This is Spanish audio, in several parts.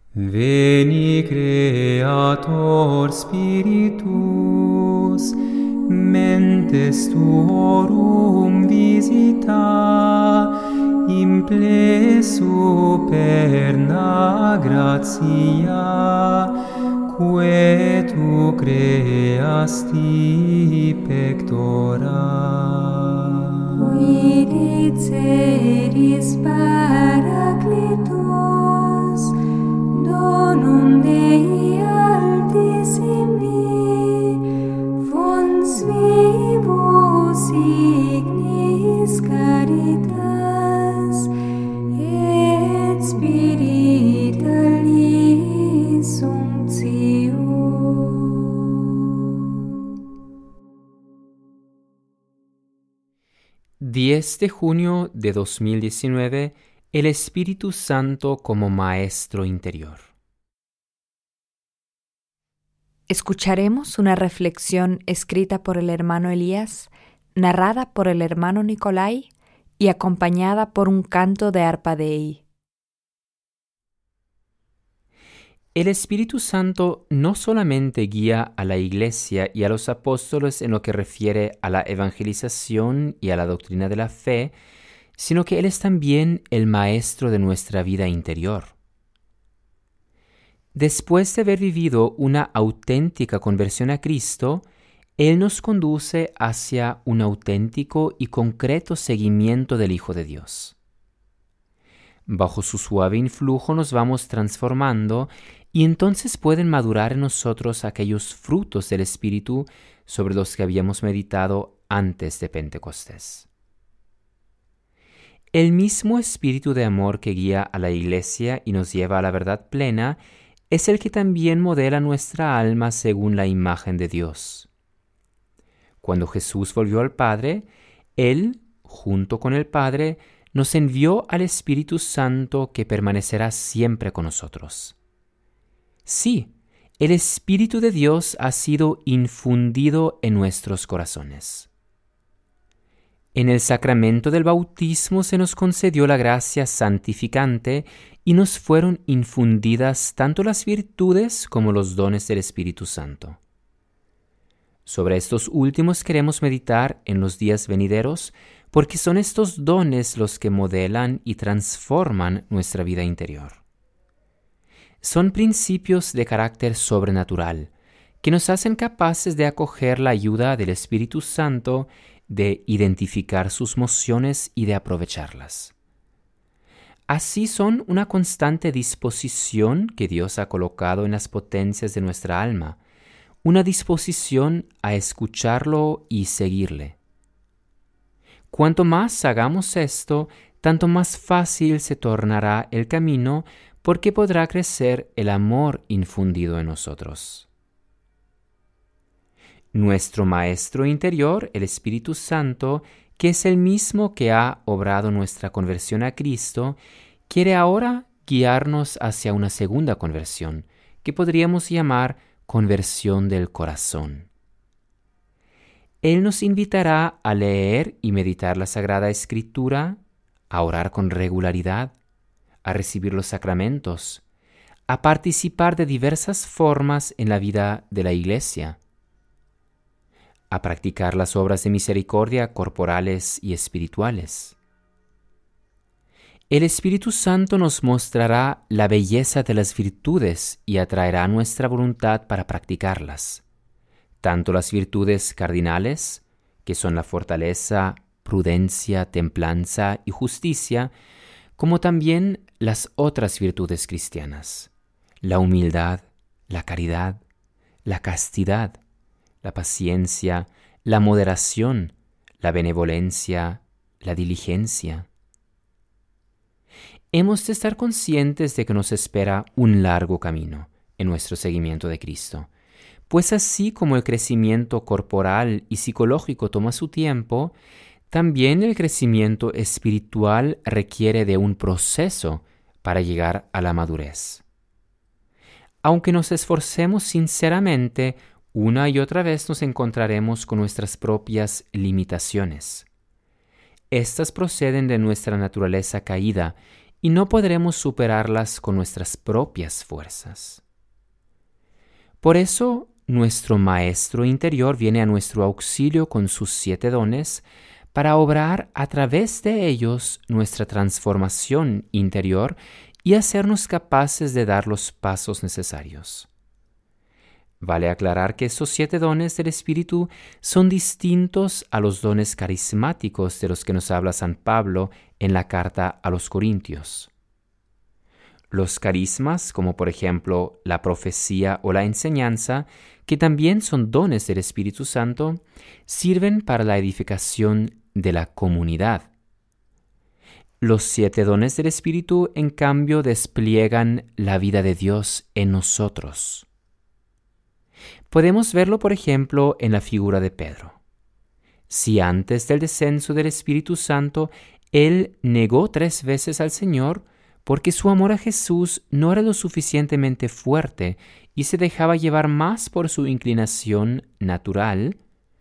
Veni Creator Spiritus, mentes tuorum visita, imple superna gratia, quae tu creasti pectora. Qui diceris Paracletus, donum Dei Altissimi, fons vivus ignis caritas, et spiritualis unctio. De junio de 2019, el Espíritu Santo como Maestro interior. Escucharemos una reflexión escrita por el hermano Elías, narrada por el hermano Nicolai y acompañada por un canto de arpa Dei. El Espíritu Santo no solamente guía a la Iglesia y a los apóstoles en lo que refiere a la evangelización y a la doctrina de la fe, sino que Él es también el Maestro de nuestra vida interior. Después de haber vivido una auténtica conversión a Cristo, Él nos conduce hacia un auténtico y concreto seguimiento del Hijo de Dios. Bajo su suave influjo nos vamos transformando y entonces pueden madurar en nosotros aquellos frutos del Espíritu sobre los que habíamos meditado antes de Pentecostés. El mismo Espíritu de amor que guía a la Iglesia y nos lleva a la verdad plena es el que también modela nuestra alma según la imagen de Dios. Cuando Jesús volvió al Padre, Él, junto con el Padre, nos envió al Espíritu Santo que permanecerá siempre con nosotros. Sí, el Espíritu de Dios ha sido infundido en nuestros corazones. En el sacramento del bautismo se nos concedió la gracia santificante y nos fueron infundidas tanto las virtudes como los dones del Espíritu Santo. Sobre estos últimos queremos meditar en los días venideros, porque son estos dones los que modelan y transforman nuestra vida interior. Son principios de carácter sobrenatural, que nos hacen capaces de acoger la ayuda del Espíritu Santo, de identificar sus mociones y de aprovecharlas. Así son una constante disposición que Dios ha colocado en las potencias de nuestra alma, una disposición a escucharlo y seguirle. Cuanto más hagamos esto, tanto más fácil se tornará el camino, porque podrá crecer el amor infundido en nosotros. Nuestro Maestro interior, el Espíritu Santo, que es el mismo que ha obrado nuestra conversión a Cristo, quiere ahora guiarnos hacia una segunda conversión, que podríamos llamar conversión del corazón. Él nos invitará a leer y meditar la Sagrada Escritura, a orar con regularidad, a recibir los sacramentos, a participar de diversas formas en la vida de la Iglesia, a practicar las obras de misericordia corporales y espirituales. El Espíritu Santo nos mostrará la belleza de las virtudes y atraerá nuestra voluntad para practicarlas, tanto las virtudes cardinales, que son la fortaleza, prudencia, templanza y justicia, como también las otras virtudes cristianas, la humildad, la caridad, la castidad, la paciencia, la moderación, la benevolencia, la diligencia. Hemos de estar conscientes de que nos espera un largo camino en nuestro seguimiento de Cristo, pues así como el crecimiento corporal y psicológico toma su tiempo, también el crecimiento espiritual requiere de un proceso para llegar a la madurez. Aunque nos esforcemos sinceramente, una y otra vez nos encontraremos con nuestras propias limitaciones. Estas proceden de nuestra naturaleza caída y no podremos superarlas con nuestras propias fuerzas. Por eso, nuestro Maestro interior viene a nuestro auxilio con sus 7 dones para obrar a través de ellos nuestra transformación interior y hacernos capaces de dar los pasos necesarios. Vale aclarar que estos 7 dones del Espíritu son distintos a los dones carismáticos de los que nos habla San Pablo en la carta a los Corintios. Los carismas, como por ejemplo la profecía o la enseñanza, que también son dones del Espíritu Santo, sirven para la edificación de la comunidad. Los 7 dones del Espíritu, en cambio, despliegan la vida de Dios en nosotros. Podemos verlo, por ejemplo, en la figura de Pedro. Si antes del descenso del Espíritu Santo, él negó 3 veces al Señor, porque su amor a Jesús no era lo suficientemente fuerte y se dejaba llevar más por su inclinación natural,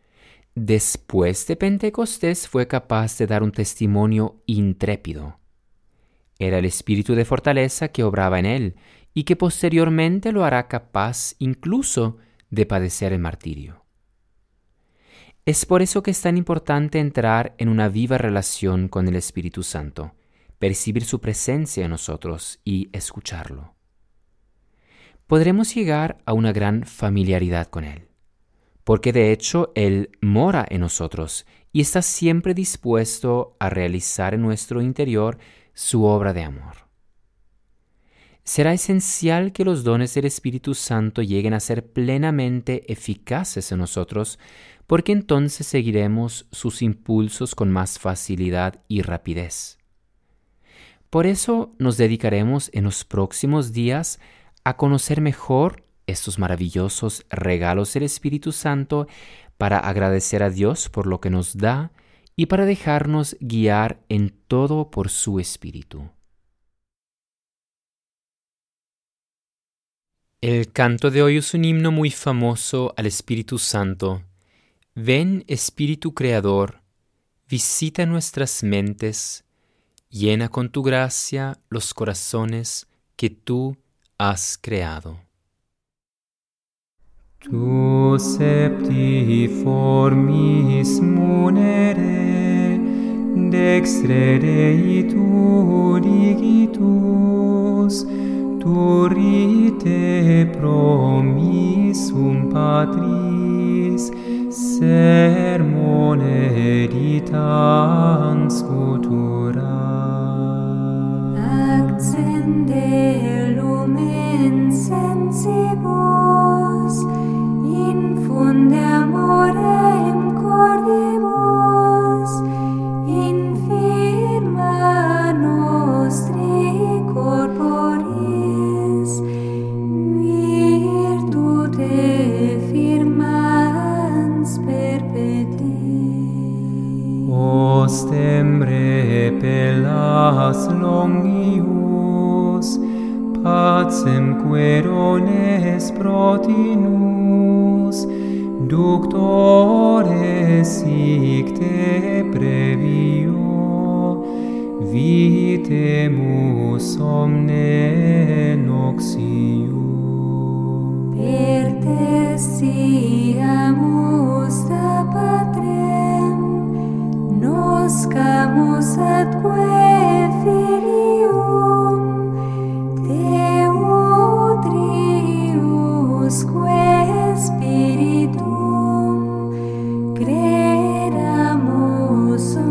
después de Pentecostés fue capaz de dar un testimonio intrépido. Era el espíritu de fortaleza que obraba en él y que posteriormente lo hará capaz incluso de padecer el martirio. Es por eso que es tan importante entrar en una viva relación con el Espíritu Santo, percibir su presencia en nosotros y escucharlo. Podremos llegar a una gran familiaridad con Él, porque de hecho Él mora en nosotros y está siempre dispuesto a realizar en nuestro interior su obra de amor. Será esencial que los dones del Espíritu Santo lleguen a ser plenamente eficaces en nosotros, porque entonces seguiremos sus impulsos con más facilidad y rapidez. Por eso nos dedicaremos en los próximos días a conocer mejor estos maravillosos regalos del Espíritu Santo para agradecer a Dios por lo que nos da y para dejarnos guiar en todo por su Espíritu. El canto de hoy es un himno muy famoso al Espíritu Santo. Ven, Espíritu Creador, visita nuestras mentes, llena con tu gracia los corazones que tú has creado. Tu septiformis munere, dextre reitur igitus, turrite promissum Patris, sermone ditans futura. Accende lumen sensibus, infunde amorem cordibus, infirma nostri corporis, virtute firmans perpeti. Ostembre pellas longius, pacem querones protinus, ductores icte previo, vitemus omne noxium. Per te siamus da Patrem, noscamus atque filium, Deo Triusque Spiritum, creramus